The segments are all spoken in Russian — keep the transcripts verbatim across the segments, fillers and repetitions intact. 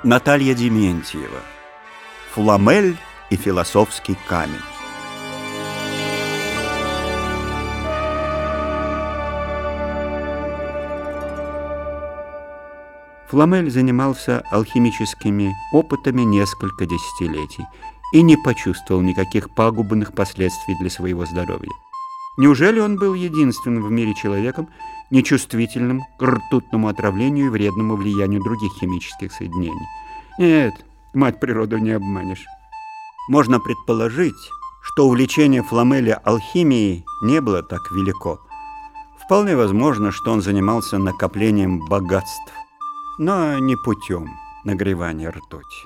Наталья Дементьева. Фламель и философский камень. Фламель занимался алхимическими опытами несколько десятилетий и не почувствовал никаких пагубных последствий для своего здоровья. Неужели он был единственным в мире человеком, нечувствительным к ртутному отравлению и вредному влиянию других химических соединений? Нет, мать природу не обманешь. Можно предположить, что увлечение Фламеля алхимией не было так велико. Вполне возможно, что он занимался накоплением богатств, но не путем нагревания ртути.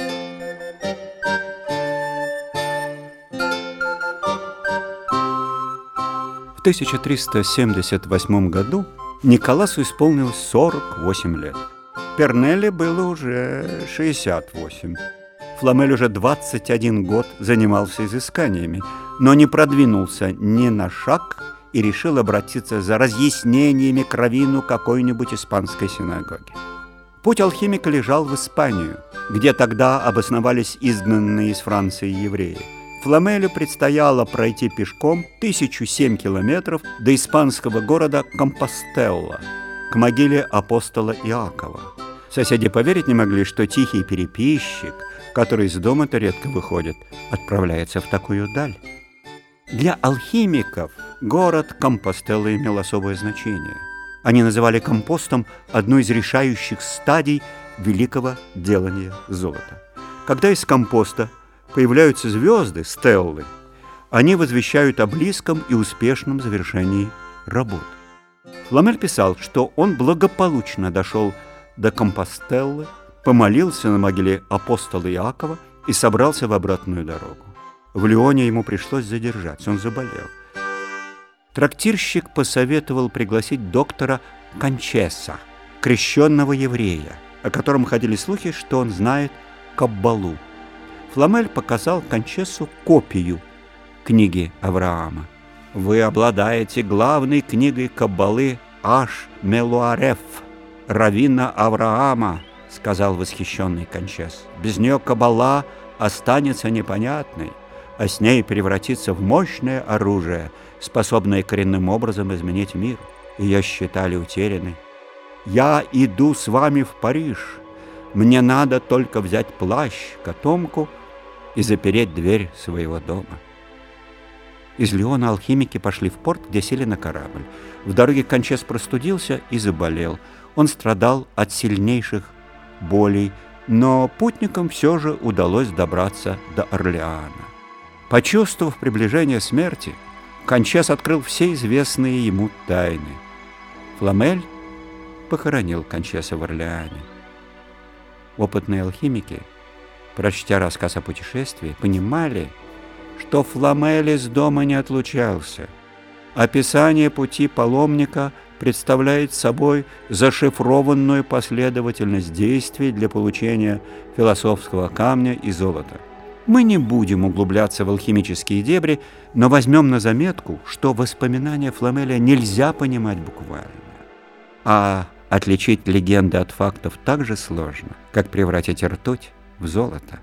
В тысяча триста семьдесят восьмом году Николасу исполнилось сорок восемь лет. Пернелли было уже шестьдесят восемь. Фламель уже двадцать один год занимался изысканиями, но не продвинулся ни на шаг и решил обратиться за разъяснениями к раввину какой-нибудь испанской синагоги. Путь алхимика лежал в Испанию, где тогда обосновались изгнанные из Франции евреи. Фламелю предстояло пройти пешком тысячу семь километров до испанского города Компостелла, к могиле апостола Иакова. Соседи поверить не могли, что тихий переписчик, который из дома-то редко выходит, отправляется в такую даль. Для алхимиков город Компостелла имел особое значение. Они называли компостом одну из решающих стадий великого делания золота. Когда из компоста появляются звезды, стеллы, они возвещают о близком и успешном завершении работ. Фламель писал, что он благополучно дошел до Компостеллы, помолился на могиле апостола Иакова и собрался в обратную дорогу. В Лионе ему пришлось задержаться, он заболел. Трактирщик посоветовал пригласить доктора Кончеса, крещенного еврея, о котором ходили слухи, что он знает каббалу. Фламель показал Кончесу копию книги Авраама. «Вы обладаете главной книгой каббалы Аш-Мелуареф, раввина Авраама», — сказал восхищенный Кончес. «Без нее каббала останется непонятной, а с ней превратится в мощное оружие, способное коренным образом изменить мир. Ее считали утерянной. Я иду с вами в Париж. Мне надо только взять плащ, котомку и запереть дверь своего дома». Из Лиона алхимики пошли в порт, где сели на корабль. В дороге Кончес простудился и заболел. Он страдал от сильнейших болей, но путникам все же удалось добраться до Орлеана. Почувствовав приближение смерти, Кончес открыл все известные ему тайны. Фламель похоронил Кончеса в Орлеане. Опытные алхимики, прочтя рассказ о путешествии, понимали, что Фламель из дома не отлучался. Описание пути паломника представляет собой зашифрованную последовательность действий для получения философского камня и золота. Мы не будем углубляться в алхимические дебри, но возьмем на заметку, что воспоминания Фламеля нельзя понимать буквально. А отличить легенды от фактов так же сложно, как превратить ртуть в золото.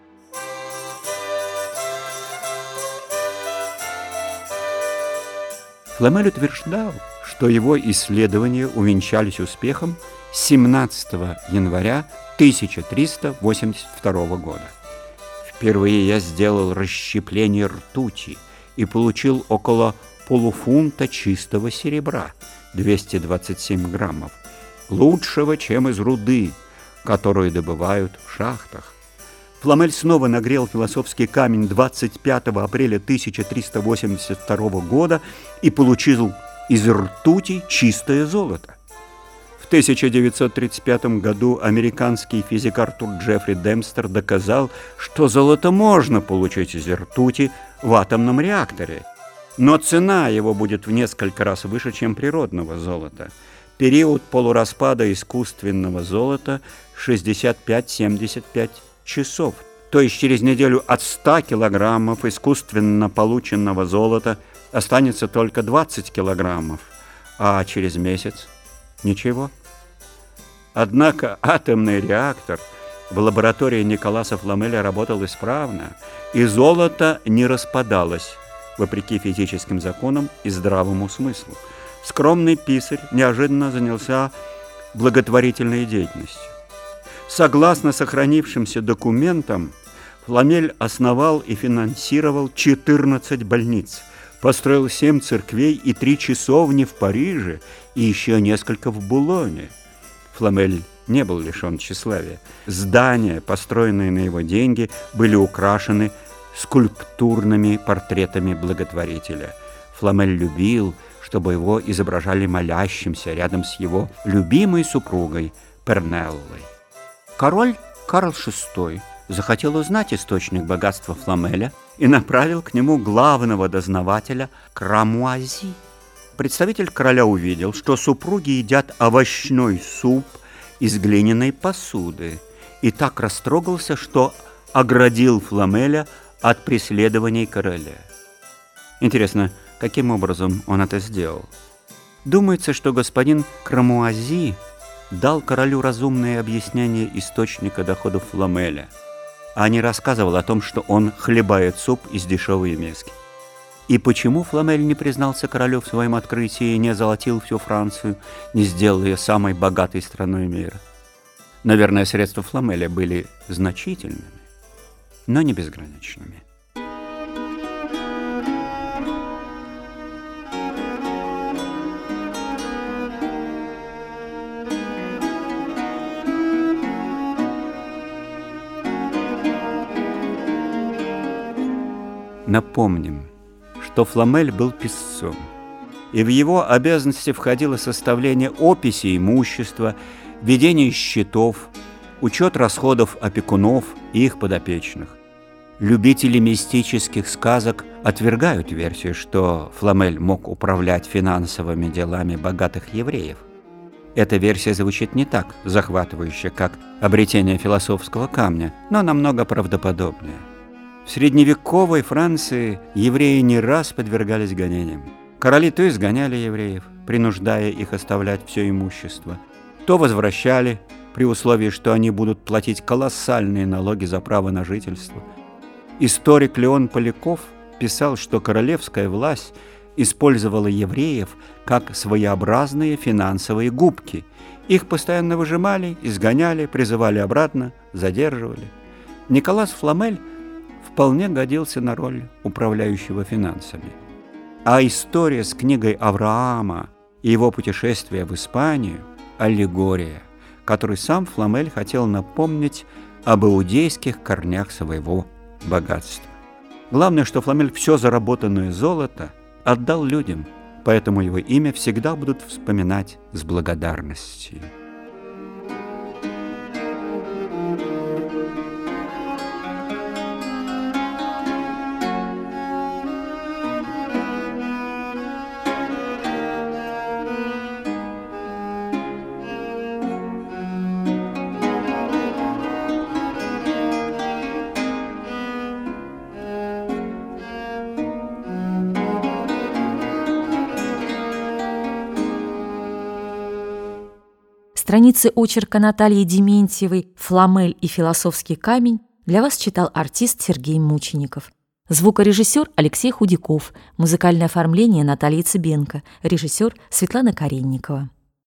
Фламель утверждал, что его исследования увенчались успехом семнадцатого января тысяча триста восемьдесят второго года. «Впервые я сделал расщепление ртути и получил около полуфунта чистого серебра, двести двадцать семь граммов, лучшего, чем из руды, которую добывают в шахтах». Фламель снова нагрел философский камень двадцать пятого апреля тысяча триста восемьдесят второго года и получил из ртути чистое золото. В тысяча девятьсот тридцать пятом году американский физик Артур Джеффри Демпстер доказал, что золото можно получить из ртути в атомном реакторе, но цена его будет в несколько раз выше, чем природного золота. Период полураспада искусственного золота шестьдесят пять - семьдесят пять часов, то есть через неделю от ста килограммов искусственно полученного золота останется только двадцать килограммов, а через месяц ничего. Однако атомный реактор В лаборатории Николаса Фламеля работал исправно, и золото не распадалось, вопреки физическим законам и здравому смыслу. Скромный писарь неожиданно занялся благотворительной деятельностью. Согласно сохранившимся документам, Фламель основал и финансировал четырнадцать больниц, построил семь церквей и три часовни в Париже и еще несколько в Булоне. Фламель не был лишен тщеславия. Здания, построенные на его деньги, были украшены скульптурными портретами благотворителя. Фламель любил, чтобы его изображали молящимся рядом с его любимой супругой Пернеллой. Король Карл шестой захотел узнать источник богатства Фламеля и направил к нему главного дознавателя Крамуази. Представитель короля увидел, что супруги едят овощной суп из глиняной посуды, и так растрогался, что оградил Фламеля от преследований короля. Интересно, каким образом он это сделал? Думается, что господин Крамуази дал королю разумное объяснение источника доходов Фламеля, а не рассказывал о том, что он хлебает суп из дешевой миски. И почему Фламель не признался королю в своем открытии и не озолотил всю Францию, не сделал ее самой богатой страной мира? Наверное, средства Фламеля были значительными, но не безграничными. Напомним, что Фламель был писцом, и в его обязанности входило составление описи имущества, ведение счетов, учет расходов опекунов и их подопечных. Любители мистических сказок отвергают версию, что Фламель мог управлять финансовыми делами богатых евреев. Эта версия звучит не так захватывающе, как обретение философского камня, но намного правдоподобнее. В средневековой Франции евреи не раз подвергались гонениям. Короли то изгоняли евреев, принуждая их оставлять все имущество, то возвращали, при условии, что они будут платить колоссальные налоги за право на жительство. Историк Леон Поляков писал, что королевская власть использовала евреев как своеобразные финансовые губки. Их постоянно выжимали, изгоняли, призывали обратно, задерживали. Николас Фламель вполне годился на роль управляющего финансами. А история с книгой Авраама и его путешествие в Испанию – аллегория, которой сам Фламель хотел напомнить об иудейских корнях своего богатства. Главное, что Фламель все заработанное золото отдал людям, поэтому его имя всегда будут вспоминать с благодарностью. Страницы очерка Натальи Дементьевой «Фламель и философский камень» для вас читал артист Сергей Мучеников. Звукорежиссер Алексей Худяков, музыкальное оформление Наталья Цыбенко, режиссер Светлана Каренникова.